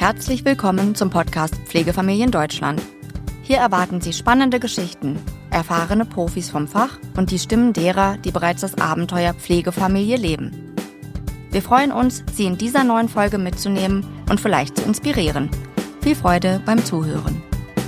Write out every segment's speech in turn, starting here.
Herzlich willkommen zum Podcast Pflegefamilien Deutschland. Hier erwarten Sie spannende Geschichten, erfahrene Profis vom Fach und die Stimmen derer, die bereits das Abenteuer Pflegefamilie leben. Wir freuen uns, Sie in dieser neuen Folge mitzunehmen und vielleicht zu inspirieren. Viel Freude beim Zuhören.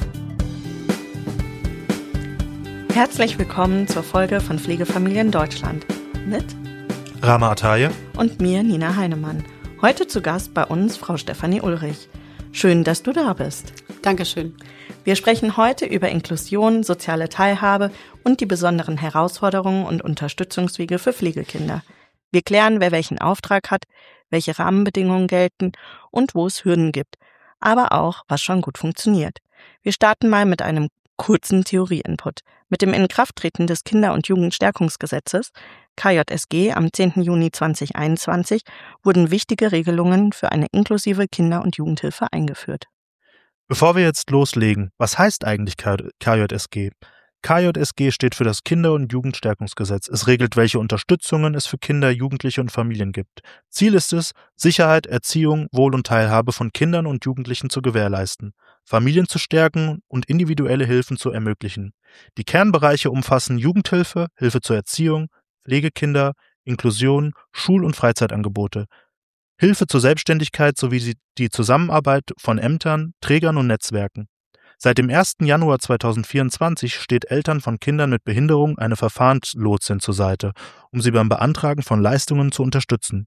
Herzlich willkommen zur Folge von Pflegefamilien Deutschland mit Rama Ataye und mir, Nina Heinemann. Heute zu Gast bei uns Frau Stefanie Ulrich. Schön, dass du da bist. Dankeschön. Wir sprechen heute über Inklusion, soziale Teilhabe und die besonderen Herausforderungen und Unterstützungswege für Pflegekinder. Wir klären, wer welchen Auftrag hat, welche Rahmenbedingungen gelten und wo es Hürden gibt, aber auch, was schon gut funktioniert. Wir starten mal mit einem kurzen Theorie-Input. Mit dem Inkrafttreten des Kinder- und Jugendstärkungsgesetzes KJSG am 10. Juni 2021 wurden wichtige Regelungen für eine inklusive Kinder- und Jugendhilfe eingeführt. Bevor wir jetzt loslegen, was heißt eigentlich KJSG? KJSG steht für das Kinder- und Jugendstärkungsgesetz. Es regelt, welche Unterstützungen es für Kinder, Jugendliche und Familien gibt. Ziel ist es, Sicherheit, Erziehung, Wohl und Teilhabe von Kindern und Jugendlichen zu gewährleisten, Familien zu stärken und individuelle Hilfen zu ermöglichen. Die Kernbereiche umfassen Jugendhilfe, Hilfe zur Erziehung, Pflegekinder, Inklusion, Schul- und Freizeitangebote, Hilfe zur Selbstständigkeit sowie die Zusammenarbeit von Ämtern, Trägern und Netzwerken. Seit dem 1. Januar 2024 steht Eltern von Kindern mit Behinderung eine Verfahrenslotsin zur Seite, um sie beim Beantragen von Leistungen zu unterstützen.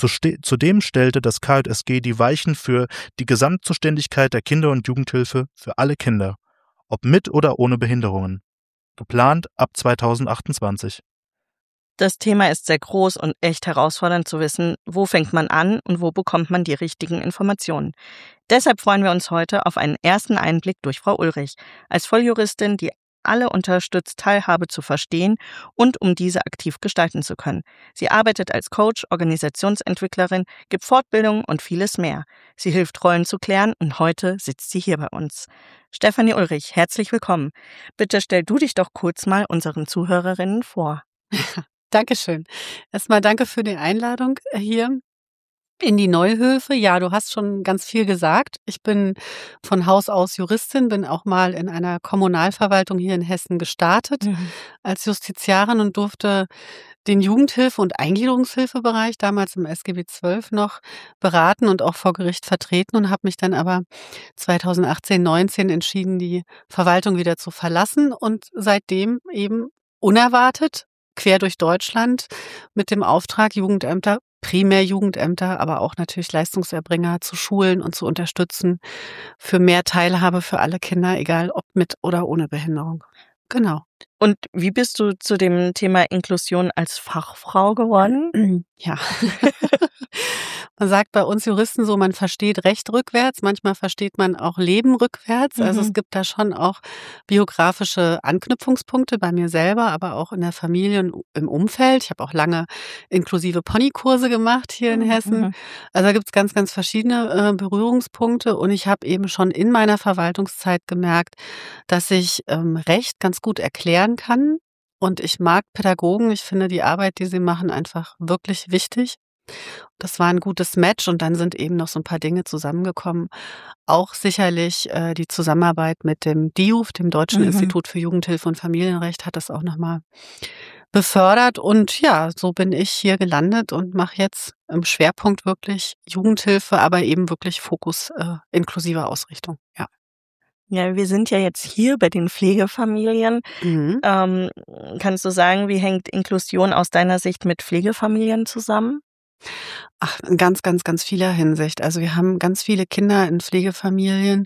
Zudem stellte das KJSG die Weichen für die Gesamtzuständigkeit der Kinder- und Jugendhilfe für alle Kinder, ob mit oder ohne Behinderungen. Geplant ab 2028. Das Thema ist sehr groß und echt herausfordernd zu wissen, wo fängt man an und wo bekommt man die richtigen Informationen. Deshalb freuen wir uns heute auf einen ersten Einblick durch Frau Ulrich, als Volljuristin, die alle unterstützt, Teilhabe zu verstehen und um diese aktiv gestalten zu können. Sie arbeitet als Coach, Organisationsentwicklerin, gibt Fortbildungen und vieles mehr. Sie hilft, Rollen zu klären und heute sitzt sie hier bei uns. Stefanie Ulrich, herzlich willkommen. Bitte stell du dich doch kurz mal unseren Zuhörerinnen vor. Dankeschön. Erstmal danke für die Einladung hier in die Neuhöfe. Ja, du hast schon ganz viel gesagt. Ich bin von Haus aus Juristin, bin auch mal in einer Kommunalverwaltung hier in Hessen gestartet als Justiziarin und durfte den Jugendhilfe- und Eingliederungshilfebereich, damals im SGB XII noch, beraten und auch vor Gericht vertreten und habe mich dann aber 2018/19 entschieden, die Verwaltung wieder zu verlassen und seitdem eben unerwartet quer durch Deutschland mit dem Auftrag, Jugendämter, primär Jugendämter, aber auch natürlich Leistungserbringer zu schulen und zu unterstützen für mehr Teilhabe für alle Kinder, egal ob mit oder ohne Behinderung. Genau. Und wie bist du zu dem Thema Inklusion als Fachfrau geworden? Ja. Man sagt bei uns Juristen so, man versteht Recht rückwärts, manchmal versteht man auch Leben rückwärts. Also es gibt da schon auch biografische Anknüpfungspunkte bei mir selber, aber auch in der Familie und im Umfeld. Ich habe auch lange inklusive Ponykurse gemacht hier in Hessen. Also da gibt es ganz, ganz verschiedene Berührungspunkte und ich habe eben schon in meiner Verwaltungszeit gemerkt, dass ich Recht ganz gut erklären kann. Und ich mag Pädagogen. Ich finde die Arbeit, die sie machen, einfach wirklich wichtig. Das war ein gutes Match und dann sind eben noch so ein paar Dinge zusammengekommen. Auch sicherlich die Zusammenarbeit mit dem DIJUF, dem Deutschen Institut für Jugendhilfe und Familienrecht, hat das auch nochmal befördert. Und ja, so bin ich hier gelandet und mache jetzt im Schwerpunkt wirklich Jugendhilfe, aber eben wirklich Fokus inklusive Ausrichtung. Ja. Ja, wir sind ja jetzt hier bei den Pflegefamilien. Kannst du sagen, wie hängt Inklusion aus deiner Sicht mit Pflegefamilien zusammen? Ach, in ganz, ganz, ganz vieler Hinsicht. Also wir haben ganz viele Kinder in Pflegefamilien.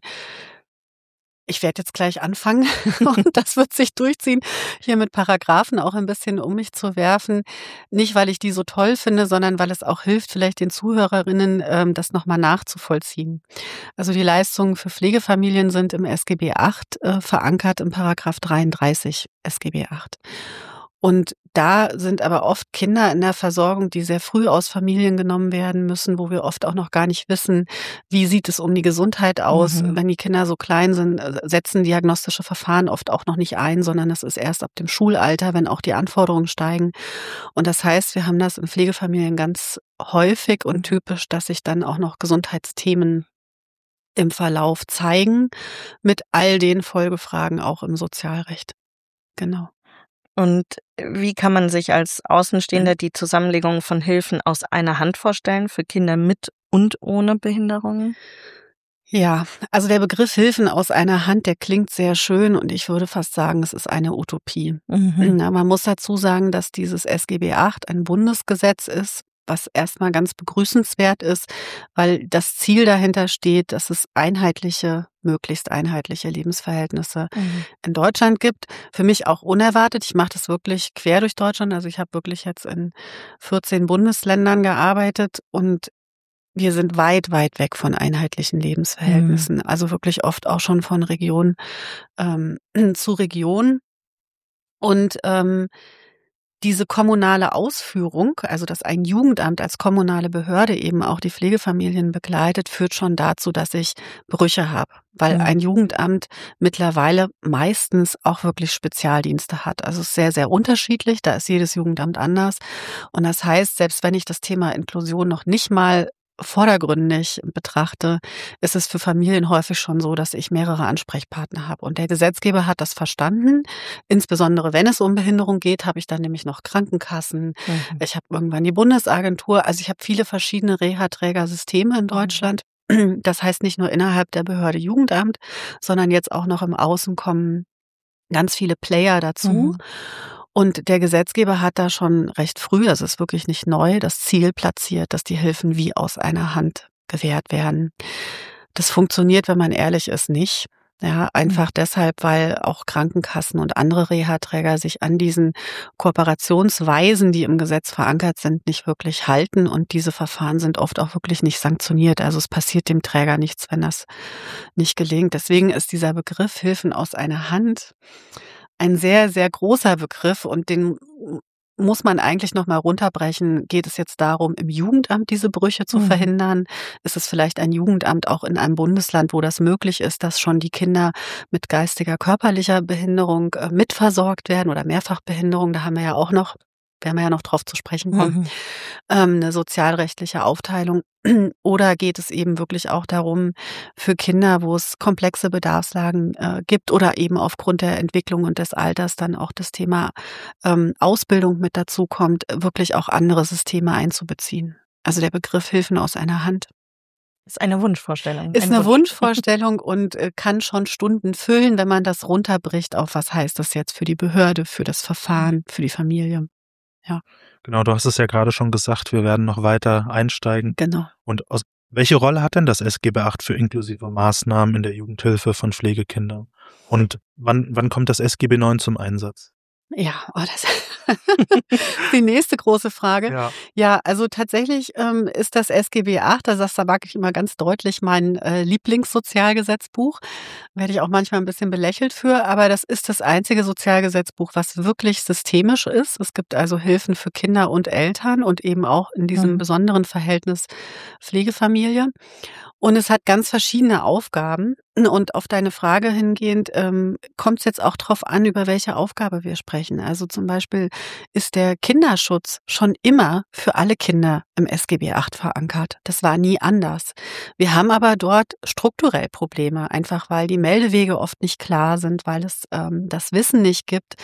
Ich werde jetzt gleich anfangen und das wird sich durchziehen, hier mit Paragraphen auch ein bisschen um mich zu werfen. Nicht, weil ich die so toll finde, sondern weil es auch hilft, vielleicht den Zuhörerinnen, das nochmal nachzuvollziehen. Also die Leistungen für Pflegefamilien sind im SGB VIII verankert, im Paragraph 33 SGB VIII. Und da sind aber oft Kinder in der Versorgung, die sehr früh aus Familien genommen werden müssen, wo wir oft auch noch gar nicht wissen, wie sieht es um die Gesundheit aus. Wenn die Kinder so klein sind, setzen diagnostische Verfahren oft auch noch nicht ein, sondern das ist erst ab dem Schulalter, wenn auch die Anforderungen steigen. Und das heißt, wir haben das in Pflegefamilien ganz häufig und typisch, dass sich dann auch noch Gesundheitsthemen im Verlauf zeigen, mit all den Folgefragen auch im Sozialrecht. Genau. Und wie kann man sich als Außenstehender die Zusammenlegung von Hilfen aus einer Hand vorstellen für Kinder mit und ohne Behinderungen? Ja, also der Begriff Hilfen aus einer Hand, der klingt sehr schön und ich würde fast sagen, es ist eine Utopie. Na, man muss dazu sagen, dass dieses SGB VIII ein Bundesgesetz ist, was erstmal ganz begrüßenswert ist, weil das Ziel dahinter steht, dass es möglichst einheitliche Lebensverhältnisse in Deutschland gibt. Für mich auch unerwartet. Ich mache das wirklich quer durch Deutschland. Also ich habe wirklich jetzt in 14 Bundesländern gearbeitet und wir sind weit, weit weg von einheitlichen Lebensverhältnissen. Also wirklich oft auch schon von Region zu Region. Und diese kommunale Ausführung, also dass ein Jugendamt als kommunale Behörde eben auch die Pflegefamilien begleitet, führt schon dazu, dass ich Brüche habe, weil ein Jugendamt mittlerweile meistens auch wirklich Spezialdienste hat. Also es ist sehr, sehr unterschiedlich, da ist jedes Jugendamt anders. Und das heißt, selbst wenn ich das Thema Inklusion noch nicht mal vordergründig betrachte, ist es für Familien häufig schon so, dass ich mehrere Ansprechpartner habe. Und der Gesetzgeber hat das verstanden. Insbesondere wenn es um Behinderung geht, habe ich dann nämlich noch Krankenkassen. Ich habe irgendwann die Bundesagentur. Also ich habe viele verschiedene Reha-Trägersysteme in Deutschland. Das heißt nicht nur innerhalb der Behörde Jugendamt, sondern jetzt auch noch im Außen kommen ganz viele Player dazu. Und der Gesetzgeber hat da schon recht früh, also es ist wirklich nicht neu, das Ziel platziert, dass die Hilfen wie aus einer Hand gewährt werden. Das funktioniert, wenn man ehrlich ist, nicht. Ja, einfach deshalb, weil auch Krankenkassen und andere Reha-Träger sich an diesen Kooperationsweisen, die im Gesetz verankert sind, nicht wirklich halten. Und diese Verfahren sind oft auch wirklich nicht sanktioniert. Also es passiert dem Träger nichts, wenn das nicht gelingt. Deswegen ist dieser Begriff Hilfen aus einer Hand ein sehr, sehr großer Begriff und den muss man eigentlich noch mal runterbrechen. Geht es jetzt darum, im Jugendamt diese Brüche zu verhindern? Ist es vielleicht ein Jugendamt auch in einem Bundesland, wo das möglich ist, dass schon die Kinder mit geistiger, körperlicher Behinderung mitversorgt werden oder Mehrfachbehinderung? Da haben wir ja auch noch, werden wir ja noch drauf zu sprechen kommen, eine sozialrechtliche Aufteilung. Oder geht es eben wirklich auch darum, für Kinder, wo es komplexe Bedarfslagen gibt oder eben aufgrund der Entwicklung und des Alters dann auch das Thema Ausbildung mit dazu kommt, wirklich auch andere Systeme einzubeziehen? Also der Begriff Hilfen aus einer Hand ist eine Wunschvorstellung. ist eine Wunschvorstellung und kann schon Stunden füllen, wenn man das runterbricht auf, was heißt das jetzt für die Behörde, für das Verfahren, für die Familie. Ja. Genau, du hast es ja gerade schon gesagt, wir werden noch weiter einsteigen. Genau. Und welche Rolle hat denn das SGB VIII für inklusive Maßnahmen in der Jugendhilfe von Pflegekindern? Und wann kommt das SGB IX zum Einsatz? Ja, das ist die nächste große Frage. Ja, also tatsächlich ist das SGB VIII, da sage ich immer ganz deutlich, mein Lieblingssozialgesetzbuch. Werde ich auch manchmal ein bisschen belächelt für, aber das ist das einzige Sozialgesetzbuch, was wirklich systemisch ist. Es gibt also Hilfen für Kinder und Eltern und eben auch in diesem besonderen Verhältnis Pflegefamilie. Und es hat ganz verschiedene Aufgaben. Und auf deine Frage hingehend kommt es jetzt auch drauf an, über welche Aufgabe wir sprechen. Also zum Beispiel ist der Kinderschutz schon immer für alle Kinder im SGB VIII verankert. Das war nie anders. Wir haben aber dort strukturell Probleme, einfach weil die Meldewege oft nicht klar sind, weil es das Wissen nicht gibt.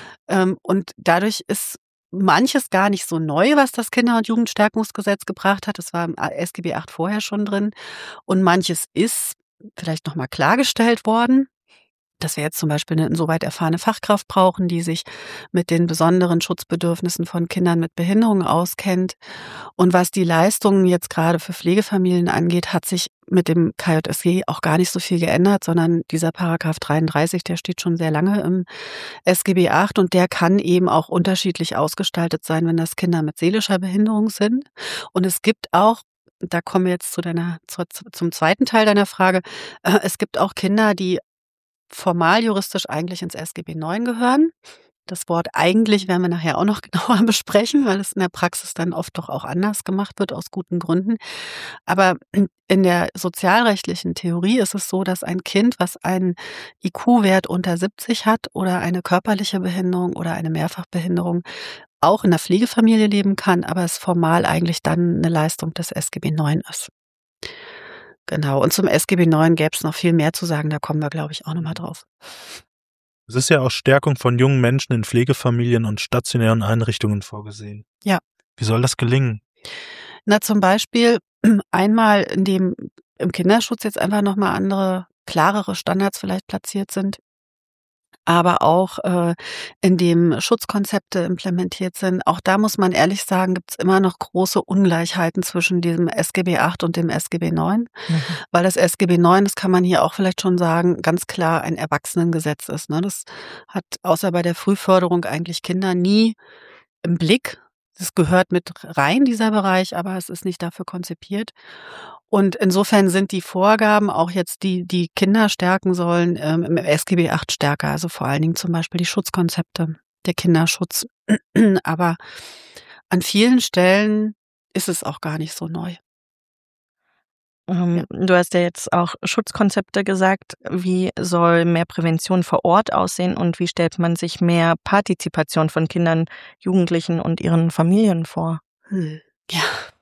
Und dadurch ist manches gar nicht so neu, was das Kinder- und Jugendstärkungsgesetz gebracht hat. Das war im SGB VIII vorher schon drin. Und manches ist vielleicht nochmal klargestellt worden, dass wir jetzt zum Beispiel eine insoweit erfahrene Fachkraft brauchen, die sich mit den besonderen Schutzbedürfnissen von Kindern mit Behinderung auskennt. Und was die Leistungen jetzt gerade für Pflegefamilien angeht, hat sich mit dem KJSG auch gar nicht so viel geändert, sondern dieser Paragraph 33, der steht schon sehr lange im SGB VIII und der kann eben auch unterschiedlich ausgestaltet sein, wenn das Kinder mit seelischer Behinderung sind. Und es gibt auch, da kommen wir jetzt zum zweiten Teil deiner Frage, es gibt auch Kinder, die formal juristisch eigentlich ins SGB IX gehören. Das Wort eigentlich werden wir nachher auch noch genauer besprechen, weil es in der Praxis dann oft doch auch anders gemacht wird, aus guten Gründen. Aber in der sozialrechtlichen Theorie ist es so, dass ein Kind, was einen IQ-Wert unter 70 hat oder eine körperliche Behinderung oder eine Mehrfachbehinderung, auch in der Pflegefamilie leben kann, aber es formal eigentlich dann eine Leistung des SGB IX ist. Genau. Und zum SGB IX gäbe es noch viel mehr zu sagen, da kommen wir, glaube ich, auch nochmal drauf. Es ist ja auch Stärkung von jungen Menschen in Pflegefamilien und stationären Einrichtungen vorgesehen. Ja. Wie soll das gelingen? Na, zum Beispiel einmal, indem im Kinderschutz jetzt einfach nochmal andere, klarere Standards vielleicht platziert sind, aber auch indem Schutzkonzepte implementiert sind. Auch da muss man ehrlich sagen, gibt es immer noch große Ungleichheiten zwischen dem SGB VIII und dem SGB IX, weil das SGB IX, das kann man hier auch vielleicht schon sagen, ganz klar ein Erwachsenengesetz ist. Ne? Das hat außer bei der Frühförderung eigentlich Kinder nie im Blick. Das gehört mit rein, dieser Bereich, aber es ist nicht dafür konzipiert. Und insofern sind die Vorgaben auch jetzt, die Kinder stärken sollen, im SGB VIII stärker. Also vor allen Dingen zum Beispiel die Schutzkonzepte, der Kinderschutz. Aber an vielen Stellen ist es auch gar nicht so neu. Du hast ja jetzt auch Schutzkonzepte gesagt. Wie soll mehr Prävention vor Ort aussehen und wie stellt man sich mehr Partizipation von Kindern, Jugendlichen und ihren Familien vor? Ja,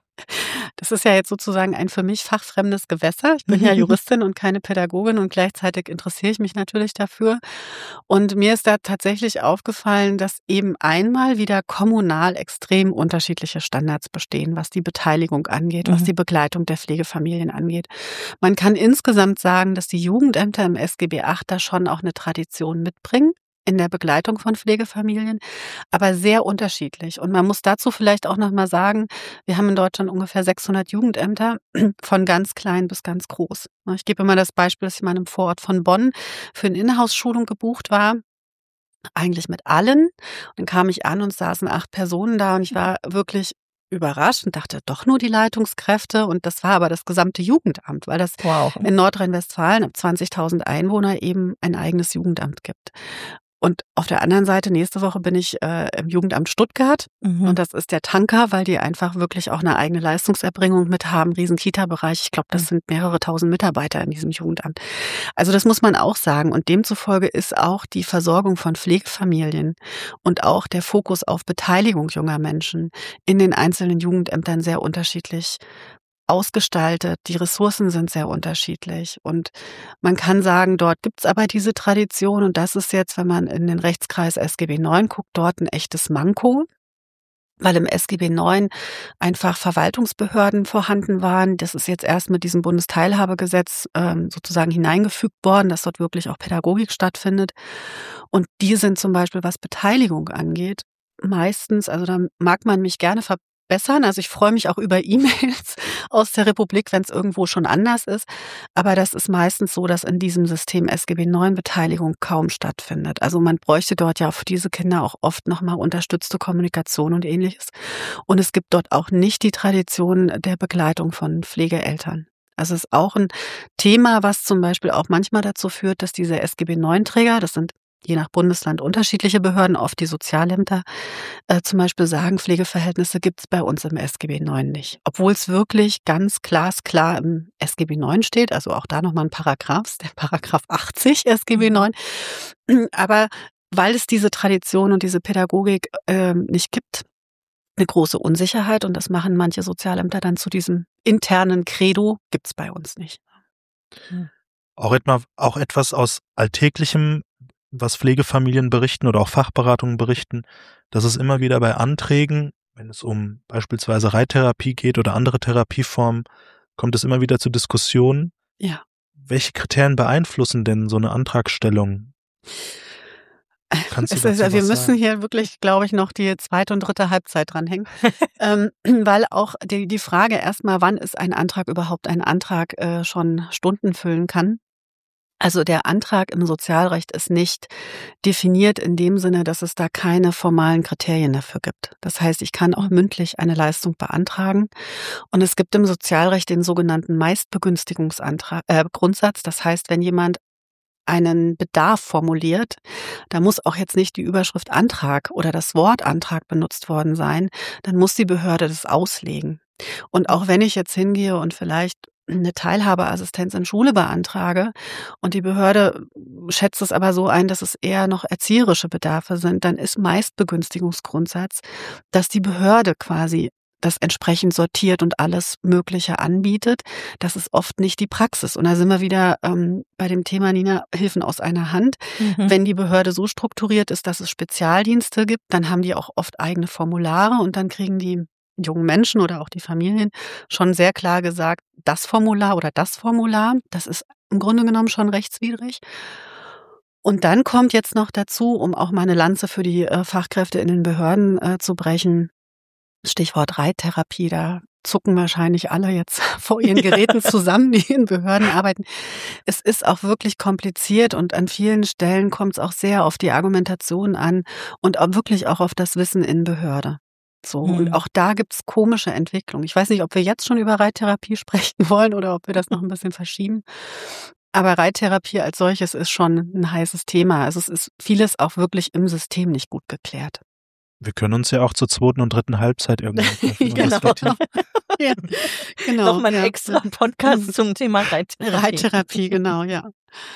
das ist ja jetzt sozusagen ein für mich fachfremdes Gewässer. Ich bin ja Juristin und keine Pädagogin und gleichzeitig interessiere ich mich natürlich dafür. Und mir ist da tatsächlich aufgefallen, dass eben einmal wieder kommunal extrem unterschiedliche Standards bestehen, was die Beteiligung angeht, was die Begleitung der Pflegefamilien angeht. Man kann insgesamt sagen, dass die Jugendämter im SGB VIII da schon auch eine Tradition mitbringen in der Begleitung von Pflegefamilien, aber sehr unterschiedlich. Und man muss dazu vielleicht auch noch mal sagen, wir haben in Deutschland ungefähr 600 Jugendämter, von ganz klein bis ganz groß. Ich gebe immer das Beispiel, dass ich mal in einem Vorort von Bonn für eine Inhouse-Schulung gebucht war, eigentlich mit allen. Und dann kam ich an und es saßen 8 Personen da und ich war wirklich überrascht und dachte, doch nur die Leitungskräfte. Und das war aber das gesamte Jugendamt, weil das in Nordrhein-Westfalen ab 20.000 Einwohner eben ein eigenes Jugendamt gibt. Und auf der anderen Seite, nächste Woche bin ich im Jugendamt Stuttgart und das ist der Tanker, weil die einfach wirklich auch eine eigene Leistungserbringung mit haben, riesen Kita-Bereich. Ich glaube, das sind mehrere tausend Mitarbeiter in diesem Jugendamt. Also das muss man auch sagen und demzufolge ist auch die Versorgung von Pflegefamilien und auch der Fokus auf Beteiligung junger Menschen in den einzelnen Jugendämtern sehr unterschiedlich ausgestaltet. Die Ressourcen sind sehr unterschiedlich und man kann sagen, dort gibt's aber diese Tradition und das ist jetzt, wenn man in den Rechtskreis SGB IX guckt, dort ein echtes Manko, weil im SGB IX einfach Verwaltungsbehörden vorhanden waren. Das ist jetzt erst mit diesem Bundesteilhabegesetz sozusagen hineingefügt worden, dass dort wirklich auch Pädagogik stattfindet und die sind zum Beispiel, was Beteiligung angeht, meistens, also da mag man mich gerne verbessern. Also ich freue mich auch über E-Mails aus der Republik, wenn es irgendwo schon anders ist. Aber das ist meistens so, dass in diesem System SGB IX Beteiligung kaum stattfindet. Also man bräuchte dort ja für diese Kinder auch oft nochmal unterstützte Kommunikation und Ähnliches. Und es gibt dort auch nicht die Tradition der Begleitung von Pflegeeltern. Also es ist auch ein Thema, was zum Beispiel auch manchmal dazu führt, dass diese SGB IX-Träger, das sind je nach Bundesland unterschiedliche Behörden, oft die Sozialämter, zum Beispiel sagen, Pflegeverhältnisse gibt es bei uns im SGB IX nicht. Obwohl es wirklich ganz glasklar im SGB IX steht, also auch da nochmal ein Paragraph, der Paragraph 80 SGB IX. Aber weil es diese Tradition und diese Pädagogik nicht gibt, eine große Unsicherheit und das machen manche Sozialämter dann zu diesem internen Credo, gibt es bei uns nicht. Auch etwas aus Alltäglichem, was Pflegefamilien berichten oder auch Fachberatungen berichten, dass es immer wieder bei Anträgen, wenn es um beispielsweise Reittherapie geht oder andere Therapieformen, kommt es immer wieder zu Diskussionen. Ja. Welche Kriterien beeinflussen denn so eine Antragstellung? Wir müssen hier wirklich, glaube ich, noch die zweite und dritte Halbzeit dranhängen. Weil auch die Frage erstmal, wann ist ein Antrag überhaupt ein Antrag, schon Stunden füllen kann. Also der Antrag im Sozialrecht ist nicht definiert in dem Sinne, dass es da keine formalen Kriterien dafür gibt. Das heißt, ich kann auch mündlich eine Leistung beantragen. Und es gibt im Sozialrecht den sogenannten Meistbegünstigungsgrundsatz. Das heißt, wenn jemand einen Bedarf formuliert, da muss auch jetzt nicht die Überschrift Antrag oder das Wort Antrag benutzt worden sein, dann muss die Behörde das auslegen. Und auch wenn ich jetzt hingehe und vielleicht eine Teilhabeassistenz in Schule beantrage und die Behörde schätzt es aber so ein, dass es eher noch erzieherische Bedarfe sind, dann ist Meistbegünstigungsgrundsatz, dass die Behörde quasi das entsprechend sortiert und alles Mögliche anbietet. Das ist oft nicht die Praxis. Und da sind wir wieder bei dem Thema, Nina, Hilfen aus einer Hand. Wenn die Behörde so strukturiert ist, dass es Spezialdienste gibt, dann haben die auch oft eigene Formulare und dann kriegen die jungen Menschen oder auch die Familien schon sehr klar gesagt, das Formular oder das Formular, das ist im Grunde genommen schon rechtswidrig. Und dann kommt jetzt noch dazu, um auch mal eine Lanze für die Fachkräfte in den Behörden zu brechen, Stichwort Reittherapie, da zucken wahrscheinlich alle jetzt vor ihren Geräten zusammen, die in Behörden arbeiten. Es ist auch wirklich kompliziert und an vielen Stellen kommt es auch sehr auf die Argumentation an und auch wirklich auch auf das Wissen in Behörde. So, und auch da gibt es komische Entwicklungen. Ich weiß nicht, ob wir jetzt schon über Reittherapie sprechen wollen oder ob wir das noch ein bisschen verschieben. Aber Reittherapie als solches ist schon ein heißes Thema. Also es ist vieles auch wirklich im System nicht gut geklärt. Wir können uns ja auch zur zweiten und dritten Halbzeit irgendwann treffen. Genau. Ja, genau. Nochmal einen extra Podcast zum Thema Reittherapie. Reittherapie, genau, ja.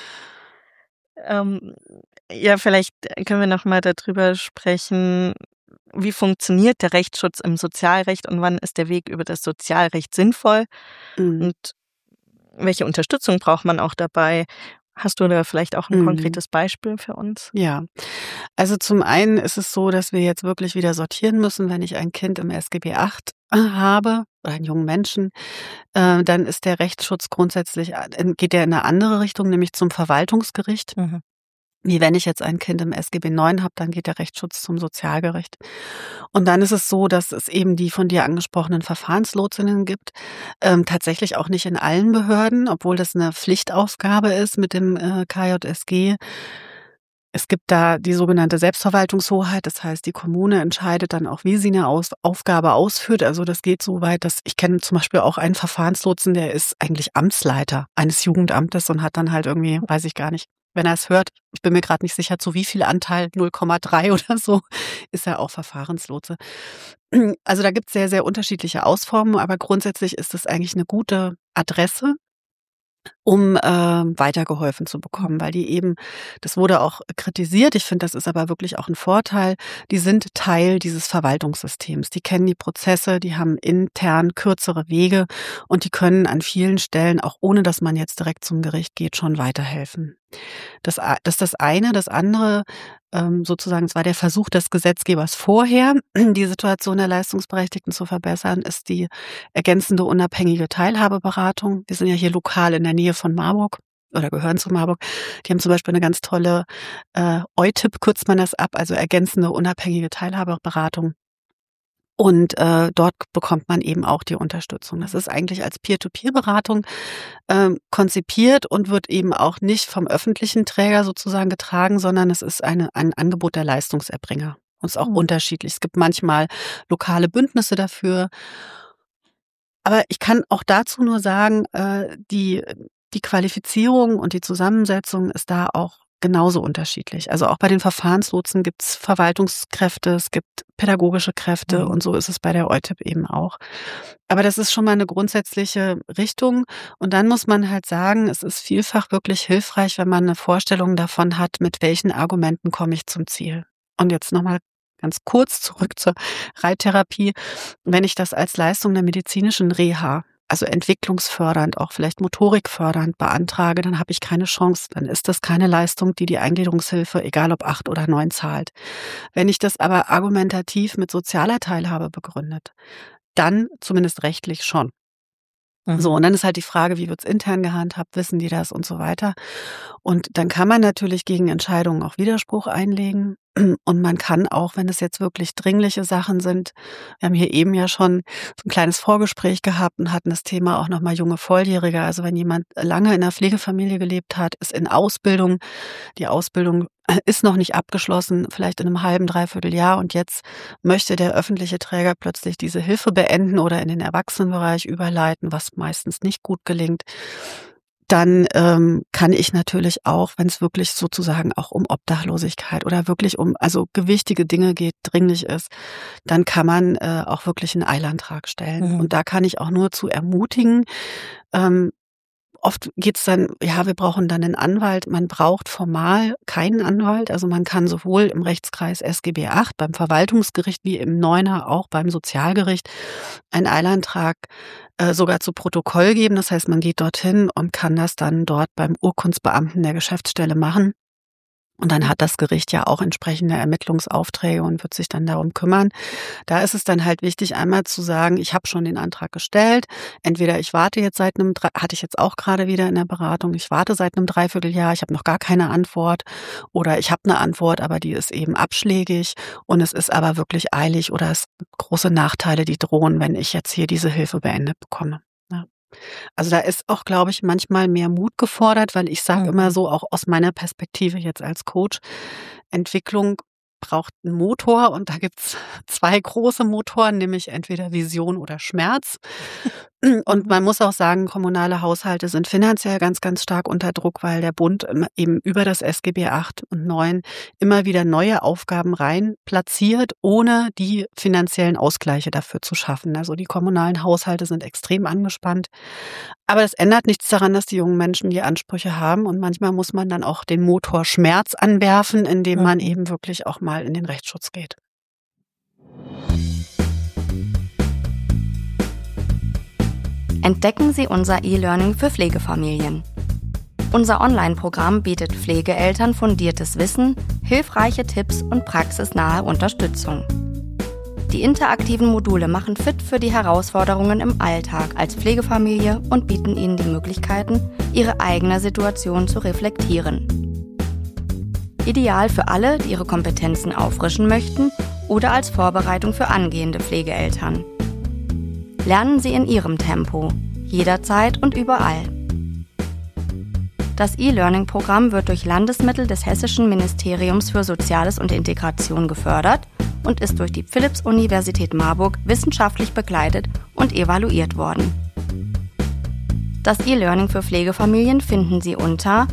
Ja, vielleicht können wir nochmal darüber sprechen, wie funktioniert der Rechtsschutz im Sozialrecht und wann ist der Weg über das Sozialrecht sinnvoll und welche Unterstützung braucht man auch dabei? Hast du da vielleicht auch ein konkretes Beispiel für uns? Ja, also zum einen ist es so, dass wir jetzt wirklich wieder sortieren müssen, wenn ich ein Kind im SGB VIII habe oder einen jungen Menschen, dann ist der Rechtsschutz grundsätzlich, geht der in eine andere Richtung, nämlich zum Verwaltungsgericht. Wie wenn ich jetzt ein Kind im SGB IX habe, dann geht der Rechtsschutz zum Sozialgericht. Und dann ist es so, dass es eben die von dir angesprochenen Verfahrenslotsinnen gibt. Tatsächlich auch nicht in allen Behörden, obwohl das eine Pflichtaufgabe ist mit dem KJSG. Es gibt da die sogenannte Selbstverwaltungshoheit, das heißt, die Kommune entscheidet dann auch, wie sie eine Aufgabe ausführt. Also das geht so weit, dass ich kenne zum Beispiel auch einen Verfahrenslotsen, der ist eigentlich Amtsleiter eines Jugendamtes und hat dann halt irgendwie, weiß ich gar nicht, wenn er es hört, ich bin mir gerade nicht sicher, zu wie viel Anteil, 0,3 oder so, ist er auch Verfahrenslotse. Also da gibt es sehr, sehr unterschiedliche Ausformungen, aber grundsätzlich ist es eigentlich eine gute Adresse, um weitergeholfen zu bekommen, weil die eben, das wurde auch kritisiert, ich finde, das ist aber wirklich auch ein Vorteil, die sind Teil dieses Verwaltungssystems, die kennen die Prozesse, die haben intern kürzere Wege und die können an vielen Stellen, auch ohne dass man jetzt direkt zum Gericht geht, schon weiterhelfen. Das ist das eine. Das andere, sozusagen, es war der Versuch des Gesetzgebers vorher, die Situation der Leistungsberechtigten zu verbessern, ist die ergänzende unabhängige Teilhabeberatung. Wir sind ja hier lokal in der Nähe von Marburg oder gehören zu Marburg. Die haben zum Beispiel eine ganz tolle EUTIP, kürzt man das ab, also ergänzende unabhängige Teilhabeberatung. Und dort bekommt man eben auch die Unterstützung. Das ist eigentlich als Peer-to-Peer-Beratung konzipiert und wird eben auch nicht vom öffentlichen Träger sozusagen getragen, sondern es ist ein Angebot der Leistungserbringer. Und es ist auch unterschiedlich. Es gibt manchmal lokale Bündnisse dafür. Aber ich kann auch dazu nur sagen, die Qualifizierung und die Zusammensetzung ist da auch genauso unterschiedlich. Also auch bei den Verfahrenslotsen gibt es Verwaltungskräfte, es gibt pädagogische Kräfte und so ist es bei der EUTIP eben auch. Aber das ist schon mal eine grundsätzliche Richtung. Und dann muss man halt sagen, es ist vielfach wirklich hilfreich, wenn man eine Vorstellung davon hat, mit welchen Argumenten komme ich zum Ziel. Und jetzt nochmal ganz kurz zurück zur Reittherapie. Wenn ich das als Leistung der medizinischen Reha, also entwicklungsfördernd, auch vielleicht motorikfördernd beantrage, dann habe ich keine Chance. Dann ist das keine Leistung, die Eingliederungshilfe, egal ob 8 oder 9, zahlt. Wenn ich das aber argumentativ mit sozialer Teilhabe begründet, dann zumindest rechtlich schon. So, und dann ist halt die Frage, wie wird's intern gehandhabt, wissen die das und so weiter. Und dann kann man natürlich gegen Entscheidungen auch Widerspruch einlegen. Und man kann auch, wenn es jetzt wirklich dringliche Sachen sind, wir haben hier eben ja schon so ein kleines Vorgespräch gehabt und hatten das Thema auch nochmal junge Volljährige. Also wenn jemand lange in einer Pflegefamilie gelebt hat, ist in Ausbildung, die Ausbildung ist noch nicht abgeschlossen, vielleicht in einem halben, dreiviertel Jahr und jetzt möchte der öffentliche Träger plötzlich diese Hilfe beenden oder in den Erwachsenenbereich überleiten, was meistens nicht gut gelingt. Dann kann ich natürlich auch, wenn es wirklich sozusagen auch um Obdachlosigkeit oder wirklich um also gewichtige Dinge geht, dringlich ist, dann kann man auch wirklich einen Eilantrag stellen. Und da kann ich auch nur zu ermutigen, Oft geht's dann, ja, wir brauchen dann einen Anwalt. Man braucht formal keinen Anwalt. Also man kann sowohl im Rechtskreis SGB VIII, beim Verwaltungsgericht wie im 9er auch beim Sozialgericht einen Eilantrag sogar zu Protokoll geben. Das heißt, man geht dorthin und kann das dann dort beim Urkundsbeamten der Geschäftsstelle machen. Und dann hat das Gericht ja auch entsprechende Ermittlungsaufträge und wird sich dann darum kümmern. Da ist es dann halt wichtig, einmal zu sagen, ich habe schon den Antrag gestellt. Entweder ich warte jetzt hatte ich jetzt auch gerade wieder in der Beratung, ich warte seit einem Dreivierteljahr, ich habe noch gar keine Antwort. Oder ich habe eine Antwort, aber die ist eben abschlägig und es ist aber wirklich eilig oder es gibt große Nachteile, die drohen, wenn ich jetzt hier diese Hilfe beendet bekomme. Ja. Also da ist auch, glaube ich, manchmal mehr Mut gefordert, weil ich sage immer so, auch aus meiner Perspektive jetzt als Coach, Entwicklung braucht einen Motor und da gibt's 2 große Motoren, nämlich entweder Vision oder Schmerz. Und man muss auch sagen, kommunale Haushalte sind finanziell ganz, ganz stark unter Druck, weil der Bund eben über das SGB VIII und 9 immer wieder neue Aufgaben rein platziert, ohne die finanziellen Ausgleiche dafür zu schaffen. Also die kommunalen Haushalte sind extrem angespannt. Aber das ändert nichts daran, dass die jungen Menschen die Ansprüche haben und manchmal muss man dann auch den Motor Schmerz anwerfen, indem man eben wirklich auch mal in den Rechtsschutz geht. Entdecken Sie unser E-Learning für Pflegefamilien. Unser Online-Programm bietet Pflegeeltern fundiertes Wissen, hilfreiche Tipps und praxisnahe Unterstützung. Die interaktiven Module machen fit für die Herausforderungen im Alltag als Pflegefamilie und bieten Ihnen die Möglichkeiten, Ihre eigene Situation zu reflektieren. Ideal für alle, die ihre Kompetenzen auffrischen möchten oder als Vorbereitung für angehende Pflegeeltern. Lernen Sie in Ihrem Tempo, jederzeit und überall. Das E-Learning-Programm wird durch Landesmittel des Hessischen Ministeriums für Soziales und Integration gefördert und ist durch die Philipps-Universität Marburg wissenschaftlich begleitet und evaluiert worden. Das E-Learning für Pflegefamilien finden Sie unter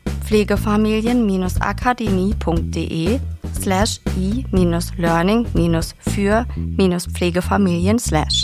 pflegefamilien-akademie.de/e-learning-für-pflegefamilien/.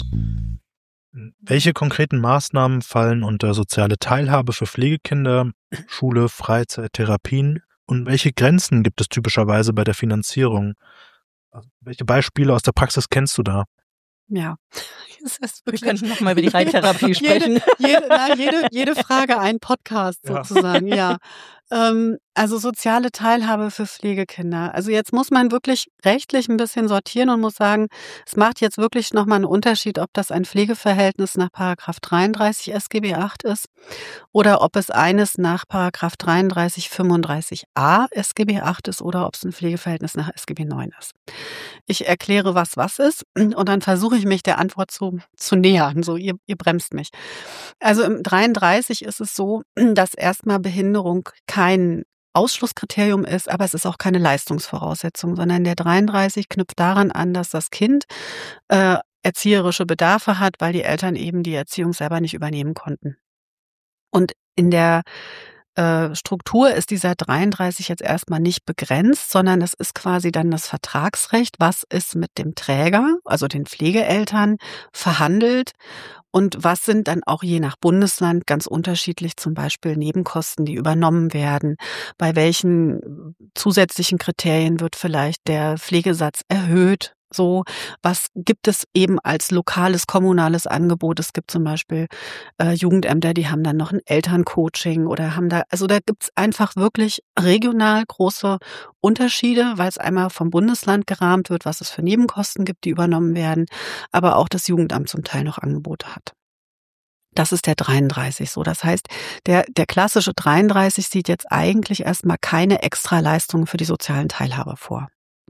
Welche konkreten Maßnahmen fallen unter soziale Teilhabe für Pflegekinder, Schule, Freizeit, Therapien und welche Grenzen gibt es typischerweise bei der Finanzierung? Welche Beispiele aus der Praxis kennst du da? Ja, wir könnten noch mal über die Reittherapie sprechen. Jede Frage ein Podcast sozusagen, ja. Also soziale Teilhabe für Pflegekinder. Also jetzt muss man wirklich rechtlich ein bisschen sortieren und muss sagen, es macht jetzt wirklich nochmal einen Unterschied, ob das ein Pflegeverhältnis nach § 33 SGB VIII ist oder ob es eines nach § 33 35a SGB VIII ist oder ob es ein Pflegeverhältnis nach SGB IX ist. Ich erkläre, was ist und dann versuche ich mich der Antwort zu nähern. So, ihr bremst mich. Also im 33 ist es so, dass erstmal Behinderung kein Ausschlusskriterium ist, aber es ist auch keine Leistungsvoraussetzung, sondern der 33 knüpft daran an, dass das Kind erzieherische Bedarfe hat, weil die Eltern eben die Erziehung selber nicht übernehmen konnten. Und in der Struktur ist dieser 33 jetzt erstmal nicht begrenzt, sondern das ist quasi dann das Vertragsrecht, was ist mit dem Träger, also den Pflegeeltern, verhandelt und was sind dann auch je nach Bundesland ganz unterschiedlich, zum Beispiel Nebenkosten, die übernommen werden, bei welchen zusätzlichen Kriterien wird vielleicht der Pflegesatz erhöht. So, was gibt es eben als lokales, kommunales Angebot? Es gibt zum Beispiel Jugendämter, die haben dann noch ein Elterncoaching oder da gibt's einfach wirklich regional große Unterschiede, weil es einmal vom Bundesland gerahmt wird, was es für Nebenkosten gibt, die übernommen werden, aber auch das Jugendamt zum Teil noch Angebote hat. Das ist der 33 so. Das heißt, der klassische 33 sieht jetzt eigentlich erstmal keine Extraleistungen für die soziale Teilhabe vor.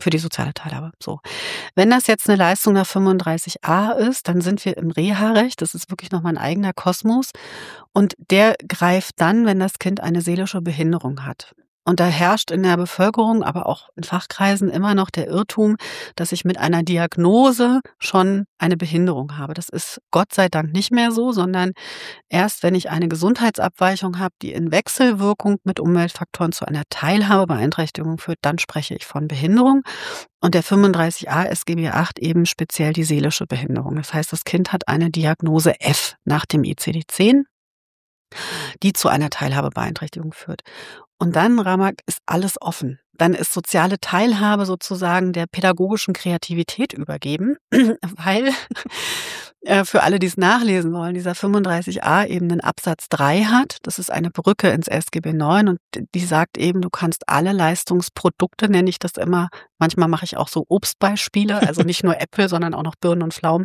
So. Wenn das jetzt eine Leistung nach 35a ist, dann sind wir im Reha-Recht. Das ist wirklich nochmal ein eigener Kosmos. Und der greift dann, wenn das Kind eine seelische Behinderung hat. Und da herrscht in der Bevölkerung, aber auch in Fachkreisen immer noch der Irrtum, dass ich mit einer Diagnose schon eine Behinderung habe. Das ist Gott sei Dank nicht mehr so, sondern erst wenn ich eine Gesundheitsabweichung habe, die in Wechselwirkung mit Umweltfaktoren zu einer Teilhabebeeinträchtigung führt, dann spreche ich von Behinderung. Und der 35a SGB VIII eben speziell die seelische Behinderung. Das heißt, das Kind hat eine Diagnose F nach dem ICD-10. die zu einer Teilhabebeeinträchtigung führt. Und dann, Ramak, ist alles offen. Dann ist soziale Teilhabe sozusagen der pädagogischen Kreativität übergeben, weil für alle, die es nachlesen wollen, dieser 35a eben einen Absatz 3 hat. Das ist eine Brücke ins SGB IX und die sagt eben, du kannst alle Leistungsprodukte, nenne ich das immer, manchmal mache ich auch so Obstbeispiele, also nicht nur Äpfel, sondern auch noch Birnen und Pflaumen,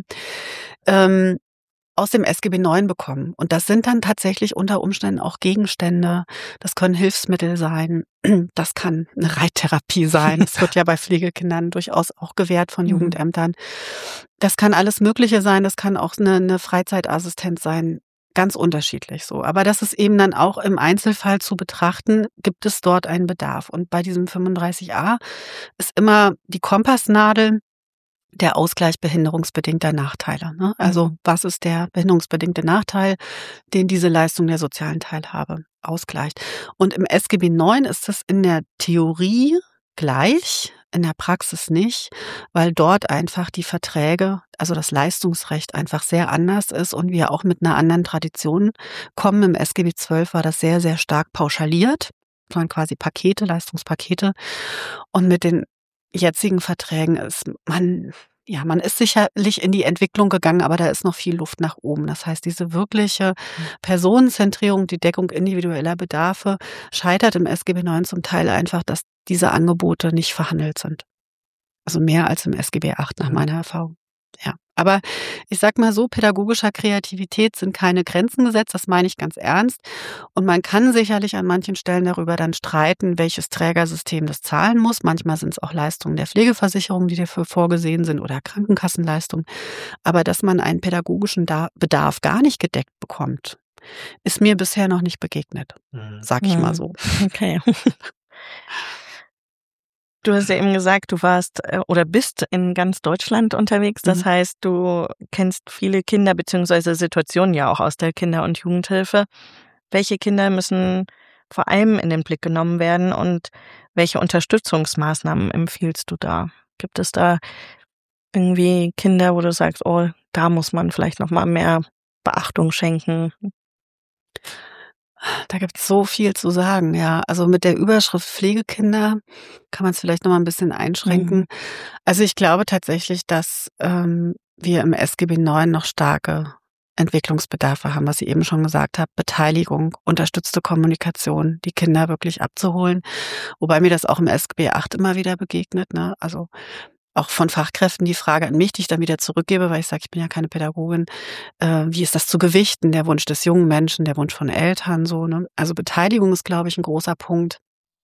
aus dem SGB IX bekommen. Und das sind dann tatsächlich unter Umständen auch Gegenstände. Das können Hilfsmittel sein. Das kann eine Reittherapie sein. Das wird ja bei Pflegekindern durchaus auch gewährt von Jugendämtern. Das kann alles Mögliche sein. Das kann auch eine Freizeitassistenz sein. Ganz unterschiedlich so. Aber das ist eben dann auch im Einzelfall zu betrachten, gibt es dort einen Bedarf. Und bei diesem 35a ist immer die Kompassnadel der Ausgleich behinderungsbedingter Nachteile. Ne? Also was ist der behinderungsbedingte Nachteil, den diese Leistung der sozialen Teilhabe ausgleicht? Und im SGB IX ist das in der Theorie gleich, in der Praxis nicht, weil dort einfach die Verträge, also das Leistungsrecht einfach sehr anders ist und wir auch mit einer anderen Tradition kommen. Im SGB XII war das sehr, sehr stark pauschaliert. Das waren quasi Pakete, Leistungspakete. Und mit den jetzigen Verträgen ist man ist sicherlich in die Entwicklung gegangen, aber da ist noch viel Luft nach oben. Das heißt, diese wirkliche Personenzentrierung, die Deckung individueller Bedarfe scheitert im SGB IX zum Teil einfach, dass diese Angebote nicht verhandelt sind. Also mehr als im SGB VIII nach meiner Erfahrung. Ja, aber ich sag mal so, pädagogischer Kreativität sind keine Grenzen gesetzt, das meine ich ganz ernst. Und man kann sicherlich an manchen Stellen darüber dann streiten, welches Trägersystem das zahlen muss. Manchmal sind es auch Leistungen der Pflegeversicherung, die dafür vorgesehen sind oder Krankenkassenleistungen. Aber dass man einen pädagogischen Bedarf gar nicht gedeckt bekommt, ist mir bisher noch nicht begegnet, sag ich mal so. Okay. Du hast ja eben gesagt, du warst oder bist in ganz Deutschland unterwegs. Das heißt, du kennst viele Kinder bzw. Situationen ja auch aus der Kinder- und Jugendhilfe. Welche Kinder müssen vor allem in den Blick genommen werden und welche Unterstützungsmaßnahmen empfiehlst du da? Gibt es da irgendwie Kinder, wo du sagst, oh, da muss man vielleicht noch mal mehr Beachtung schenken? Da gibt es so viel zu sagen, ja. Also mit der Überschrift Pflegekinder kann man es vielleicht noch mal ein bisschen einschränken. Also ich glaube tatsächlich, dass wir im SGB IX noch starke Entwicklungsbedarfe haben, was ich eben schon gesagt habe. Beteiligung, unterstützte Kommunikation, die Kinder wirklich abzuholen. Wobei mir das auch im SGB VIII immer wieder begegnet, ne? Also auch von Fachkräften die Frage an mich, die ich dann wieder zurückgebe, weil ich sage, ich bin ja keine Pädagogin. Wie ist das zu gewichten? Der Wunsch des jungen Menschen, der Wunsch von Eltern, so, ne? Also Beteiligung ist, glaube ich, ein großer Punkt.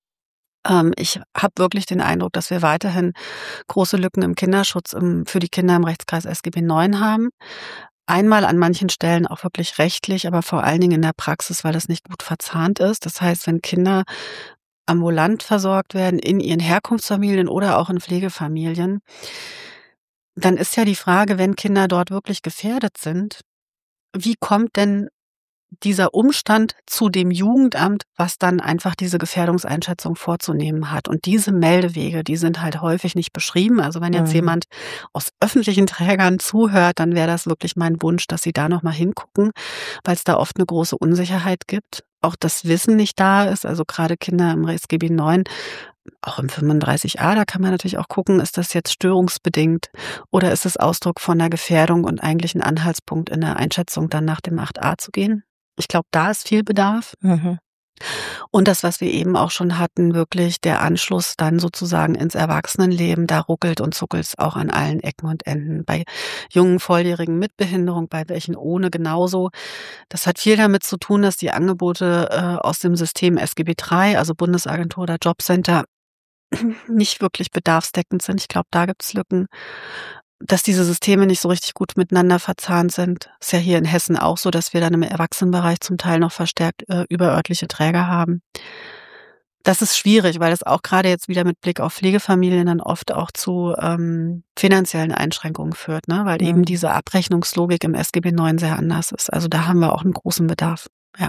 Ich habe wirklich den Eindruck, dass wir weiterhin große Lücken im Kinderschutz für die Kinder im Rechtskreis SGB IX haben. Einmal an manchen Stellen auch wirklich rechtlich, aber vor allen Dingen in der Praxis, weil das nicht gut verzahnt ist. Das heißt, wenn Kinder ambulant versorgt werden in ihren Herkunftsfamilien oder auch in Pflegefamilien, dann ist ja die Frage, wenn Kinder dort wirklich gefährdet sind, wie kommt denn dieser Umstand zu dem Jugendamt, was dann einfach diese Gefährdungseinschätzung vorzunehmen hat? Und diese Meldewege, die sind halt häufig nicht beschrieben. Also wenn jetzt jemand aus öffentlichen Trägern zuhört, dann wäre das wirklich mein Wunsch, dass sie da nochmal hingucken, weil es da oft eine große Unsicherheit gibt. Auch das Wissen nicht da ist, also gerade Kinder im SGB IX, auch im 35a, da kann man natürlich auch gucken, ist das jetzt störungsbedingt oder ist es Ausdruck von einer Gefährdung und eigentlich ein Anhaltspunkt in der Einschätzung dann nach dem 8a zu gehen. Ich glaube, da ist viel Bedarf. Und das, was wir eben auch schon hatten, wirklich der Anschluss dann sozusagen ins Erwachsenenleben, da ruckelt und zuckelt es auch an allen Ecken und Enden. Bei jungen Volljährigen mit Behinderung, bei welchen ohne genauso. Das hat viel damit zu tun, dass die Angebote aus dem System SGB III, also Bundesagentur oder Jobcenter, nicht wirklich bedarfsdeckend sind. Ich glaube, da gibt es Lücken. Dass diese Systeme nicht so richtig gut miteinander verzahnt sind. Ist ja hier in Hessen auch so, dass wir dann im Erwachsenenbereich zum Teil noch verstärkt überörtliche Träger haben. Das ist schwierig, weil es auch gerade jetzt wieder mit Blick auf Pflegefamilien dann oft auch zu finanziellen Einschränkungen führt, ne? Weil eben diese Abrechnungslogik im SGB IX sehr anders ist. Also da haben wir auch einen großen Bedarf. Ja.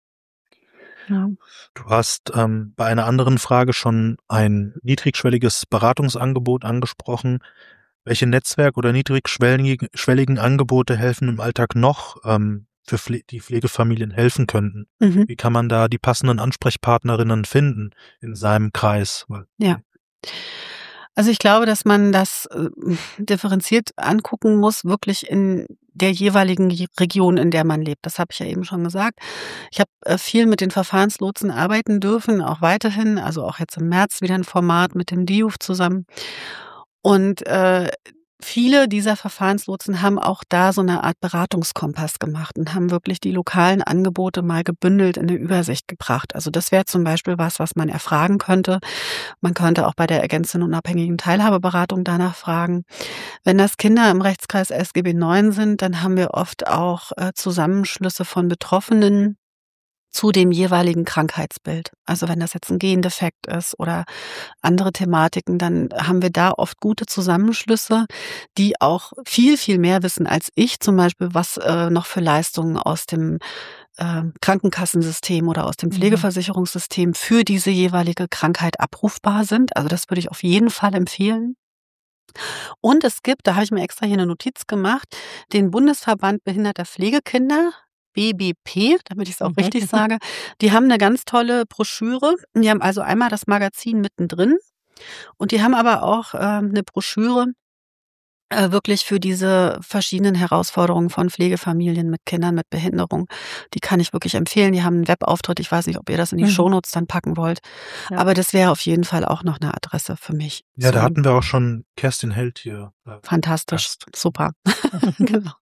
Du hast bei einer anderen Frage schon ein niedrigschwelliges Beratungsangebot angesprochen. Welche Netzwerk- oder niedrigschwelligen Angebote helfen im Alltag noch, für die Pflegefamilien helfen könnten. Wie kann man da die passenden Ansprechpartnerinnen finden in seinem Kreis? Ja. Also ich glaube, dass man das differenziert angucken muss, wirklich in der jeweiligen Region, in der man lebt. Das habe ich ja eben schon gesagt. Ich habe viel mit den Verfahrenslotsen arbeiten dürfen, auch weiterhin, also auch jetzt im März wieder ein Format mit dem DIUF zusammen. Und viele dieser Verfahrenslotsen haben auch da so eine Art Beratungskompass gemacht und haben wirklich die lokalen Angebote mal gebündelt in eine Übersicht gebracht. Also das wäre zum Beispiel was man erfragen könnte. Man könnte auch bei der ergänzenden unabhängigen Teilhabeberatung danach fragen. Wenn das Kinder im Rechtskreis SGB IX sind, dann haben wir oft auch Zusammenschlüsse von Betroffenen zu dem jeweiligen Krankheitsbild. Also wenn das jetzt ein Gendefekt ist oder andere Thematiken, dann haben wir da oft gute Zusammenschlüsse, die auch viel, viel mehr wissen als ich, zum Beispiel, was noch für Leistungen aus dem Krankenkassensystem oder aus dem Pflegeversicherungssystem für diese jeweilige Krankheit abrufbar sind. Also das würde ich auf jeden Fall empfehlen. Und es gibt, da habe ich mir extra hier eine Notiz gemacht, den Bundesverband Behinderter Pflegekinder, BBP, damit ich es auch richtig sage. Die haben eine ganz tolle Broschüre. Die haben also einmal das Magazin mittendrin und die haben aber auch eine Broschüre wirklich für diese verschiedenen Herausforderungen von Pflegefamilien mit Kindern mit Behinderung. Die kann ich wirklich empfehlen. Die haben einen Webauftritt. Ich weiß nicht, ob ihr das in die Shownotes dann packen wollt. Ja. Aber das wäre auf jeden Fall auch noch eine Adresse für mich. Ja, so. Da hatten wir auch schon Kerstin Held hier. Fantastisch. Super. Genau.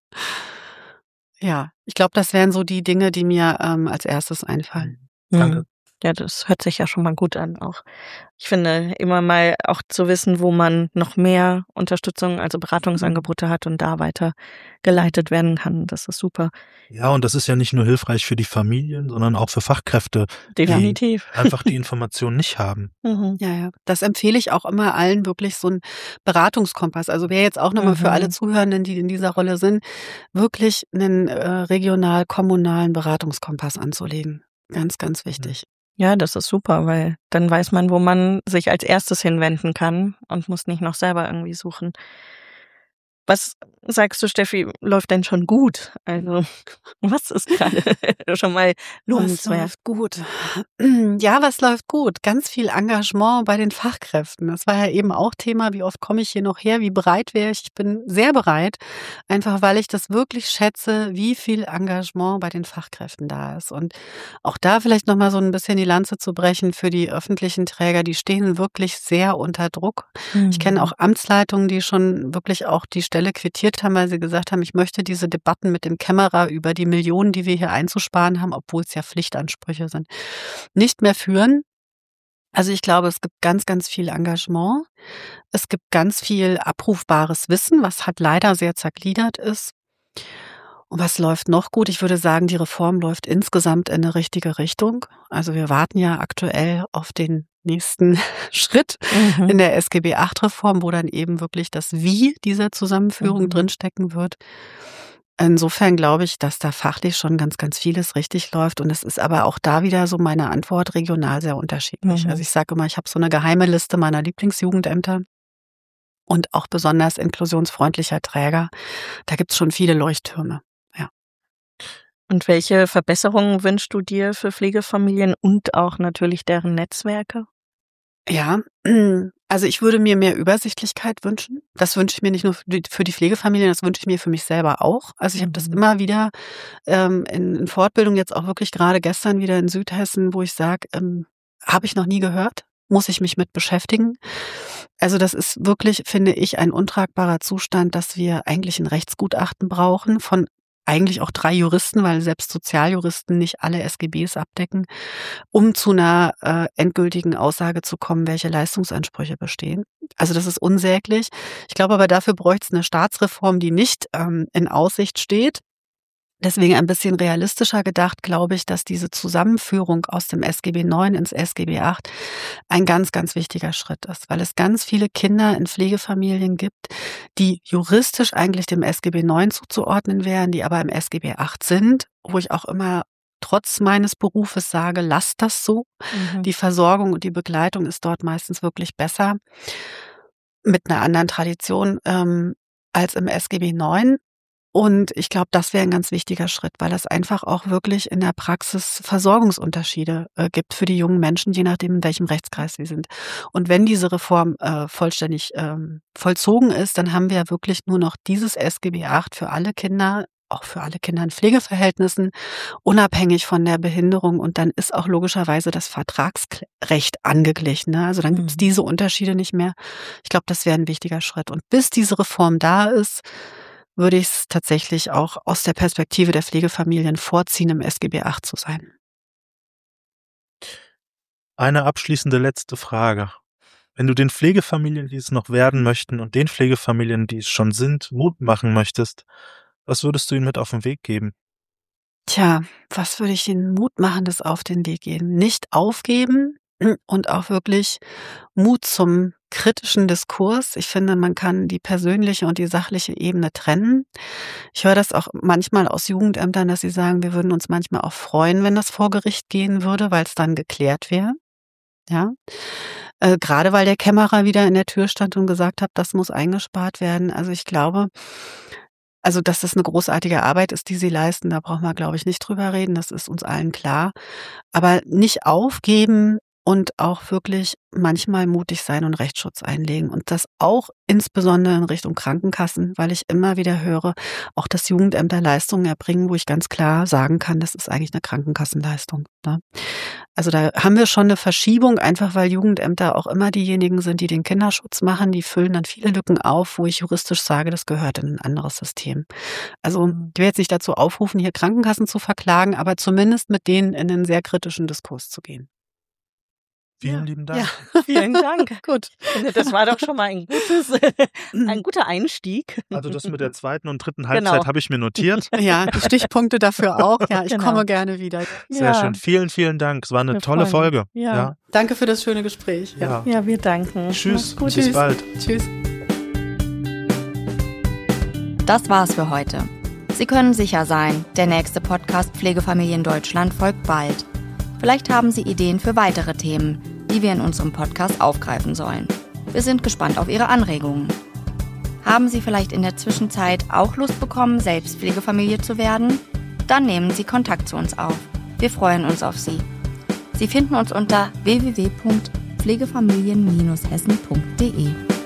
Ja, ich glaube, das wären so die Dinge, die mir als erstes einfallen. Danke. Ja, das hört sich ja schon mal gut an auch. Ich finde, immer mal auch zu wissen, wo man noch mehr Unterstützung, also Beratungsangebote hat und da weiter geleitet werden kann. Das ist super. Ja, und das ist ja nicht nur hilfreich für die Familien, sondern auch für Fachkräfte, definitiv, die einfach die Informationen nicht haben. Ja. Das empfehle ich auch immer allen, wirklich so einen Beratungskompass. Also wäre jetzt auch nochmal für alle Zuhörenden, die in dieser Rolle sind, wirklich einen regional-kommunalen Beratungskompass anzulegen. Ganz, ganz wichtig. Ja, das ist super, weil dann weiß man, wo man sich als erstes hinwenden kann und muss nicht noch selber irgendwie suchen. Was sagst du, Steffi, läuft denn schon gut? Also, was ist gerade schon mal lohnenswert? Was läuft gut? Ja, was läuft gut? Ganz viel Engagement bei den Fachkräften. Das war ja eben auch Thema. Wie oft komme ich hier noch her? Wie bereit wäre ich? Ich bin sehr bereit, einfach weil ich das wirklich schätze, wie viel Engagement bei den Fachkräften da ist. Und auch da vielleicht nochmal so ein bisschen die Lanze zu brechen für die öffentlichen Träger. Die stehen wirklich sehr unter Druck. Ich kenne auch Amtsleitungen, die schon wirklich auch die Stelle quittiert haben, weil sie gesagt haben, ich möchte diese Debatten mit dem Kämmerer über die Millionen, die wir hier einzusparen haben, obwohl es ja Pflichtansprüche sind, nicht mehr führen. Also ich glaube, es gibt ganz, ganz viel Engagement. Es gibt ganz viel abrufbares Wissen, was halt leider sehr zergliedert ist. Und was läuft noch gut? Ich würde sagen, die Reform läuft insgesamt in eine richtige Richtung. Also wir warten ja aktuell auf den nächsten Schritt in der SGB VIII-Reform, wo dann eben wirklich das Wie dieser Zusammenführung drinstecken wird. Insofern glaube ich, dass da fachlich schon ganz, ganz vieles richtig läuft. Und es ist aber auch da wieder so meine Antwort regional sehr unterschiedlich. Also ich sage immer, ich habe so eine geheime Liste meiner Lieblingsjugendämter und auch besonders inklusionsfreundlicher Träger. Da gibt es schon viele Leuchttürme. Und welche Verbesserungen wünschst du dir für Pflegefamilien und auch natürlich deren Netzwerke? Ja, also ich würde mir mehr Übersichtlichkeit wünschen. Das wünsche ich mir nicht nur für die Pflegefamilien, das wünsche ich mir für mich selber auch. Also ich habe das immer wieder in Fortbildung, jetzt auch wirklich gerade gestern wieder in Südhessen, wo ich sage, habe ich noch nie gehört, muss ich mich mit beschäftigen. Also das ist wirklich, finde ich, ein untragbarer Zustand, dass wir eigentlich ein Rechtsgutachten brauchen von eigentlich auch 3 Juristen, weil selbst Sozialjuristen nicht alle SGBs abdecken, um zu einer endgültigen Aussage zu kommen, welche Leistungsansprüche bestehen. Also das ist unsäglich. Ich glaube aber, dafür bräuchte es eine Staatsreform, die nicht in Aussicht steht. Deswegen ein bisschen realistischer gedacht, glaube ich, dass diese Zusammenführung aus dem SGB IX ins SGB VIII ein ganz, ganz wichtiger Schritt ist, weil es ganz viele Kinder in Pflegefamilien gibt, die juristisch eigentlich dem SGB IX zuzuordnen wären, die aber im SGB VIII sind, wo ich auch immer trotz meines Berufes sage, lasst das so. Die Versorgung und die Begleitung ist dort meistens wirklich besser, mit einer anderen Tradition als im SGB IX. Und ich glaube, das wäre ein ganz wichtiger Schritt, weil es einfach auch wirklich in der Praxis Versorgungsunterschiede gibt für die jungen Menschen, je nachdem, in welchem Rechtskreis sie sind. Und wenn diese Reform vollständig vollzogen ist, dann haben wir ja wirklich nur noch dieses SGB VIII für alle Kinder, auch für alle Kinder in Pflegeverhältnissen, unabhängig von der Behinderung. Und dann ist auch logischerweise das Vertragsrecht angeglichen. Ne? Also dann gibt es diese Unterschiede nicht mehr. Ich glaube, das wäre ein wichtiger Schritt. Und bis diese Reform da ist, würde ich es tatsächlich auch aus der Perspektive der Pflegefamilien vorziehen, im SGB VIII zu sein. Eine abschließende letzte Frage. Wenn du den Pflegefamilien, die es noch werden möchten, und den Pflegefamilien, die es schon sind, Mut machen möchtest, was würdest du ihnen mit auf den Weg geben? Tja, was würde ich ihnen Mutmachendes auf den Weg geben? Nicht aufgeben und auch wirklich Mut zum kritischen Diskurs. Ich finde, man kann die persönliche und die sachliche Ebene trennen. Ich höre das auch manchmal aus Jugendämtern, dass sie sagen, wir würden uns manchmal auch freuen, wenn das vor Gericht gehen würde, weil es dann geklärt wäre. Ja. Gerade weil der Kämmerer wieder in der Tür stand und gesagt hat, das muss eingespart werden. Also ich glaube, dass das eine großartige Arbeit ist, die sie leisten, da brauchen wir, glaube ich, nicht drüber reden. Das ist uns allen klar. Aber nicht aufgeben und auch wirklich manchmal mutig sein und Rechtsschutz einlegen. Und das auch insbesondere in Richtung Krankenkassen, weil ich immer wieder höre, auch dass Jugendämter Leistungen erbringen, wo ich ganz klar sagen kann, das ist eigentlich eine Krankenkassenleistung. Ne? Also da haben wir schon eine Verschiebung, einfach weil Jugendämter auch immer diejenigen sind, die den Kinderschutz machen. Die füllen dann viele Lücken auf, wo ich juristisch sage, das gehört in ein anderes System. Also ich will jetzt nicht dazu aufrufen, hier Krankenkassen zu verklagen, aber zumindest mit denen in einen sehr kritischen Diskurs zu gehen. Vielen lieben Dank. Ja, vielen Dank. Gut. Das war doch schon mal ein guter Einstieg. Also das mit der zweiten und dritten Halbzeit habe ich mir notiert. Ja, die Stichpunkte dafür auch. Ja, ich komme gerne wieder. Sehr schön. Vielen, vielen Dank. Es war eine tolle Folge. Ja. Danke für das schöne Gespräch. Ja, wir danken. Tschüss. Gut. Bis bald. Tschüss. Das war's für heute. Sie können sicher sein, der nächste Podcast Pflegefamilien Deutschland folgt bald. Vielleicht haben Sie Ideen für weitere Themen, die wir in unserem Podcast aufgreifen sollen. Wir sind gespannt auf Ihre Anregungen. Haben Sie vielleicht in der Zwischenzeit auch Lust bekommen, selbst Pflegefamilie zu werden? Dann nehmen Sie Kontakt zu uns auf. Wir freuen uns auf Sie. Sie finden uns unter www.pflegefamilien-hessen.de.